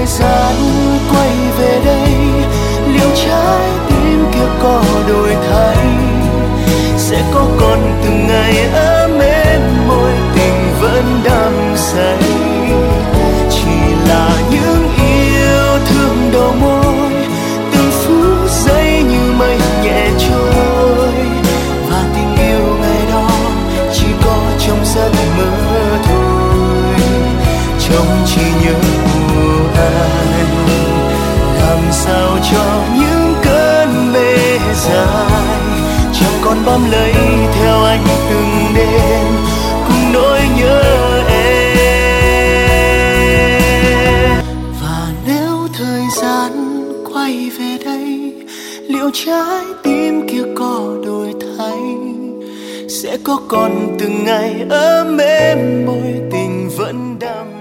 thời gian quay về đây, liệu trái tim kia có đổi thay, sẽ có còn từng ngày ấm êm môi tình vẫn đắm say. Chỉ là những yêu thương đầu môi, từng phút giây như mây nhẹ trôi, và tình yêu ngày đó chỉ có trong giấc mơ thôi, trong trí nhớ của anh. Làm sao cho những cơn mê dài chẳng còn bám lấy theo anh từng đêm cùng nỗi nhớ em. Và nếu thời gian quay về đây, liệu trái tim kia có đổi thay, sẽ có còn từng ngày ấm êm môi tình vẫn đắm